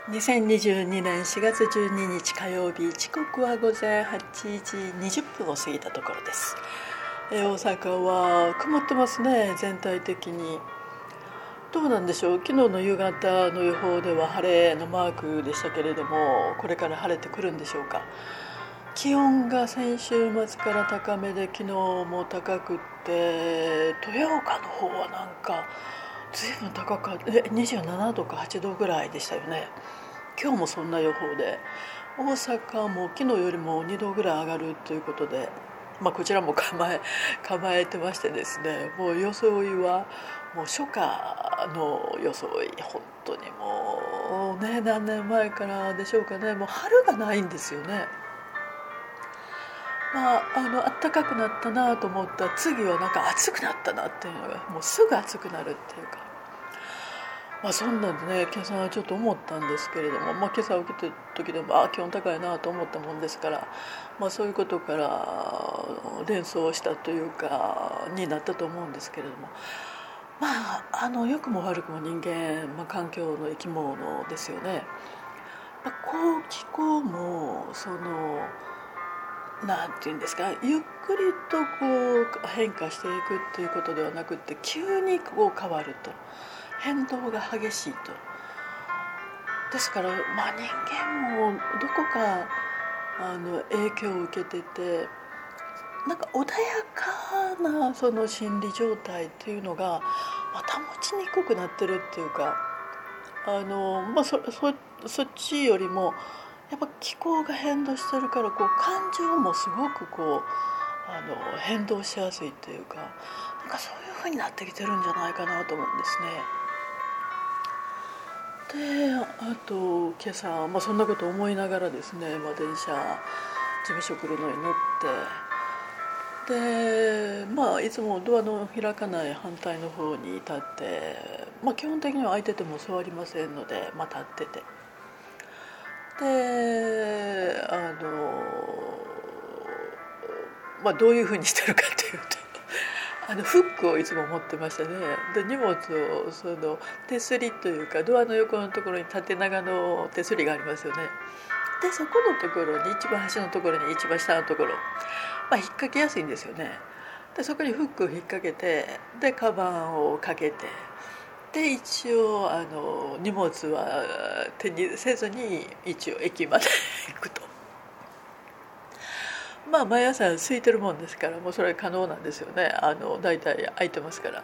2022年4月12日火曜日、時刻は午前8時20分を過ぎたところです。大阪は曇ってますね。全体的にどうなんでしょう。昨日の夕方の予報では晴れのマークでしたけれども、これから晴れてくるんでしょうか。気温が先週末から高めで、昨日も高くって、豊岡の方はなんか随分高かった。27度か8度ぐらいでしたよね。今日もそんな予報で、大阪も昨日よりも2度ぐらい上がるということで、こちらも構えてましてですね、もう装いはもう初夏の装い、本当にもうね、何年前からでしょうかね、もう春がないんですよね。暖かくなったなと思った次はなんか暑くなったなっていうのが、もうすぐ暑くなるっていうか、そんなんでね、今朝はちょっと思ったんですけれども、今朝起きてる時でも気温高いなと思ったもんですから、そういうことから連想したというかになったと思うんですけれども、良くも悪くも人間、環境の生き物ですよね。気候もなんていうんですか、ゆっくりと変化していくっていうことではなくって、急に変わると、変動が激しいと。ですから、人間もどこか影響を受けてて、なんか穏やかなその心理状態っていうのが、保ちにくくなってるっていうか、そっちよりもやっぱ気候が変動してるから、感情もすごく変動しやすいっていうか、なんかそういう風になってきてるんじゃないかなと思うんですね。で、あと今朝、そんなことを思いながらですね、電車事務所来るのに乗って、でいつもドアの開かない反対の方に立って、基本的には空いてても座りませんので、立ってて、でどういうふうにしてるかというと、フックをいつも持ってましたね。で、荷物を手すりというか、ドアの横のところに縦長の手すりがありますよね。で、そこのところに、一番端のところに一番下のところ、引っ掛けやすいんですよね。で、そこにフックを引っ掛けて、でカバンをかけて、で一応荷物は手にせずに一応駅まで行くと。毎朝空いてるもんですから、もうそれ可能なんですよね。大体空いてますから。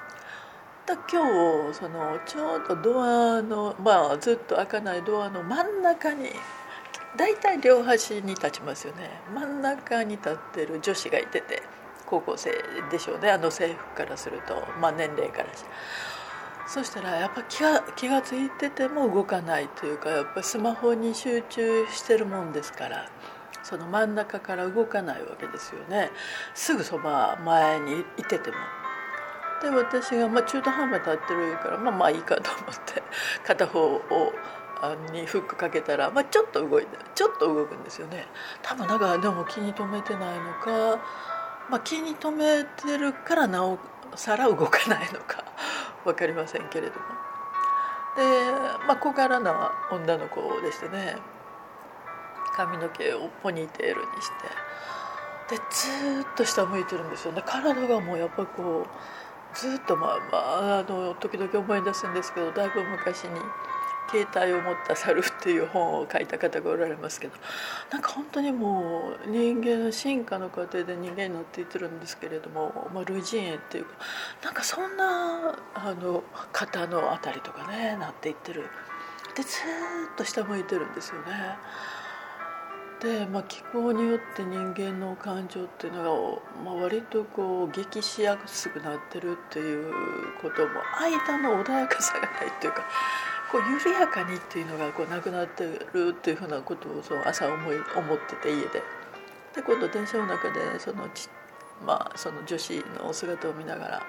今日ちょうどドアの、ずっと開かないドアの真ん中に、大体両端に立ちますよね。真ん中に立ってる女子がいてて、高校生でしょうね、制服からすると、年齢からして。そしたらやっぱ気がついてても動かないというか、やっぱスマホに集中してるもんですから、その真ん中から動かないわけですよね。すぐそば前にいてても。で、私が中途半端に立ってるから、いいかと思って片方をにフックかけたら、ちょっと動くんですよね。多分でも気に留めてないのか、気に留めてるからなおさら動かないのか分かりませんけれども。で、小柄な女の子でしてね、髪の毛をポニーテールにして、でずっと下向いてるんですよね。体がもうやっぱりずっと時々思い出すんですけど、だいぶ昔に携帯を持った猿っていう本を書いた方がおられますけど、なんか本当にもう人間の進化の過程で人間になっていってるんですけれども、類人猿っていうか、なんかそんな肩のあたりとかね、なっていってる。でずっと下向いてるんですよね。で、気候によって人間の感情っていうのが、割と激しやすくなってるっていうことも、間の穏やかさがないっていうか、緩やかにっていうのがなくなってるっていうふうなことを朝思ってて、家で。で、今度電車の中でその女子のお姿を見ながら、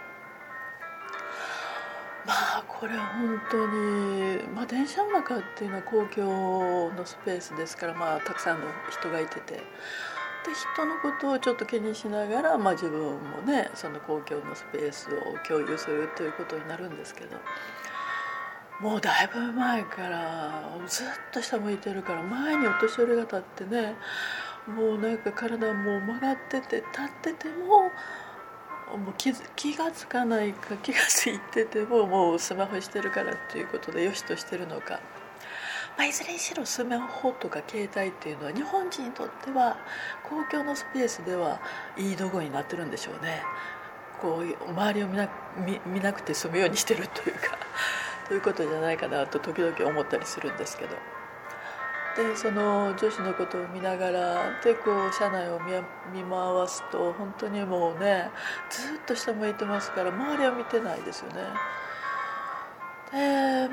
これは本当に、電車の中っていうのは公共のスペースですから、たくさんの人がいてて、で人のことをちょっと気にしながら、自分もね、その公共のスペースを共有するということになるんですけど、 もうだいぶ前からずっと下向いてるから、前にお年寄りが立ってね、もうなんか体もう曲がってて、立っててももう気がつかないか、気がついててももうスマホしてるからっていうことでよしとしてるのか、いずれにしろスマホとか携帯っていうのは日本人にとっては公共のスペースではいい道具になってるんでしょうね。こう周りを見なくて済むようにしてるというかということじゃないかなと時々思ったりするんですけど、でその女子のことを見ながらでこう車内を見回すと、本当にもうねずっと下向いてますから周りは見てないですよね。で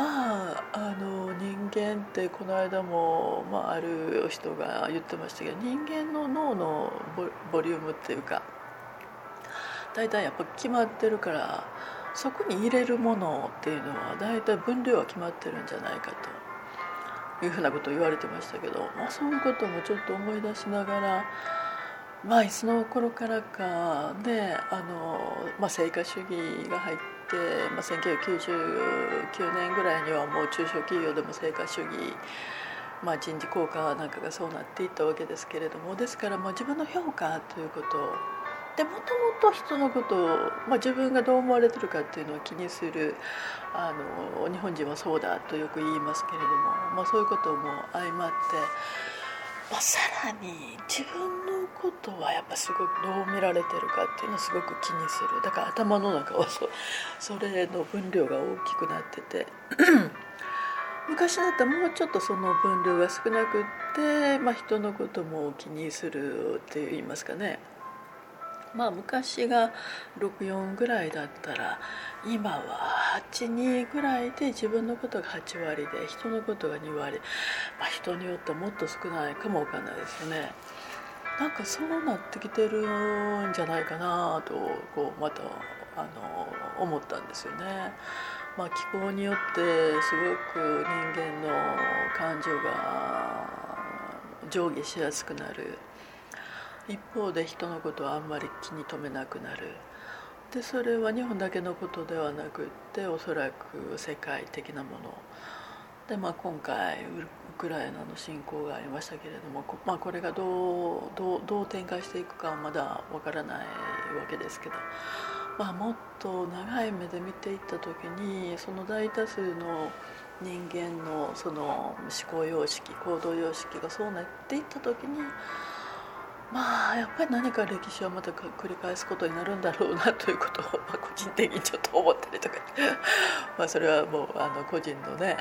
人間ってこの間も、ある人が言ってましたけど、人間の脳のボリュームっていうか大体やっぱ決まってるから、そこに入れるものっていうのは大体分量は決まってるんじゃないかというふうなことを言われてましたけど、そういうこともちょっと思い出しながら、いつの頃からかで成果主義が入って、1999年ぐらいにはもう中小企業でも成果主義、人事効果なんかがそうなっていったわけですけれども、ですからもう自分の評価ということで、もともと人のことを、自分がどう思われてるかっていうのを気にする日本人はそうだとよく言いますけれども、そういうことも相まって、さらに自分のことはやっぱすごくどう見られてるかっていうのをすごく気にする。だから頭の中はそれの分量が大きくなってて昔だったらもうちょっとその分量が少なくって、人のことも気にするって言いますかね。昔が64ぐらいだったら今は82ぐらいで自分のことが8割で人のことが2割、人によってはもっと少ないかもわかんないですよね。なんかそうなってきてるんじゃないかなとまた思ったんですよね。気候によってすごく人間の感情が上下しやすくなる一方で、人のことはあんまり気に留めなくなる。でそれは日本だけのことではなくって、おそらく世界的なもので、今回ウクライナの侵攻がありましたけれども、これがどう展開していくかはまだわからないわけですけど、もっと長い目で見ていった時に、その大多数の人間のその思考様式行動様式がそうなっていった時に、やっぱり何か歴史はまた繰り返すことになるんだろうなということを、個人的にちょっと思ったりとかそれはもう個人のね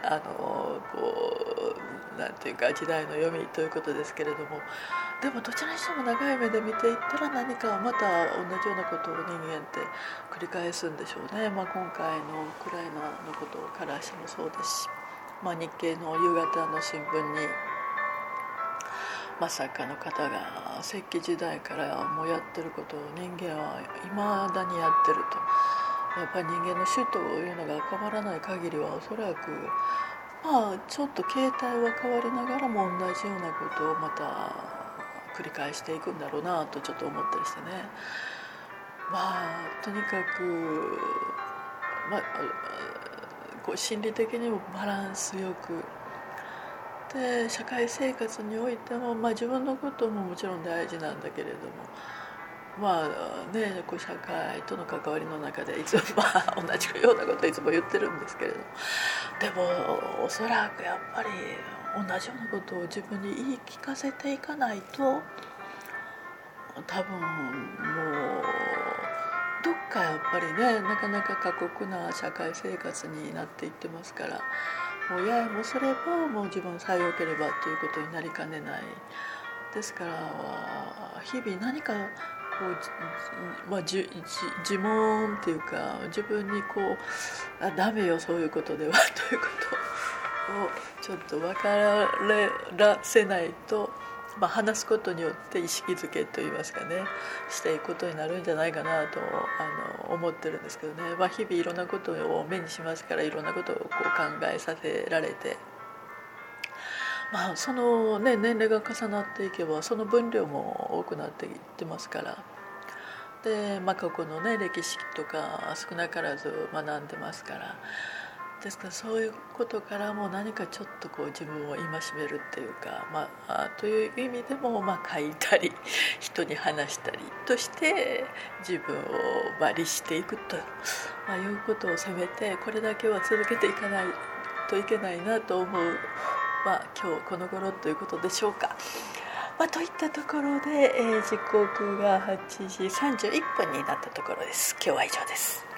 なんていうか時代の読みということですけれども、でもどちらにしても長い目で見ていったら何かまた同じようなことを人間って繰り返すんでしょうね。今回のウクライナのことからしてもそうですし、日経の夕方の新聞に作家の方が石器時代からもうやってることを人間はいまだにやってると。やっぱり人間の種というのが変わらない限りは、おそらくちょっと形態は変わりながらも同じようなことをまた繰り返していくんだろうなとちょっと思ったりしてね。とにかく、心理的にもバランスよくで、社会生活においても、自分のことももちろん大事なんだけれども、社会との関わりの中でいつも同じようなことをいつも言ってるんですけれども、でもおそらくやっぱり同じようなことを自分に言い聞かせていかないと、多分もうどっかやっぱりね、なかなか過酷な社会生活になっていってますから、もうそれももう自分さえ良ければということになりかねない。ですから日々何か自問っていうか、自分にダメよそういうことではということをちょっと分からせないと、話すことによって意識づけといいますかね、していくことになるんじゃないかなと思ってるんですけどね。日々いろんなことを目にしますから、いろんなことを考えさせられて、その、年齢が重なっていけばその分量も多くなっていってますから。で、過去の歴史とか少なからず学んでますから。 ですからそういうことからも何かちょっとこう自分を戒めるっていうか、という意味でも、書いたり人に話したりとして自分を律していくと、いうことをせめてこれだけは続けていかないといけないなと思う、今日この頃ということでしょうか。といったところで、時刻が8時31分になったところです。今日は以上です。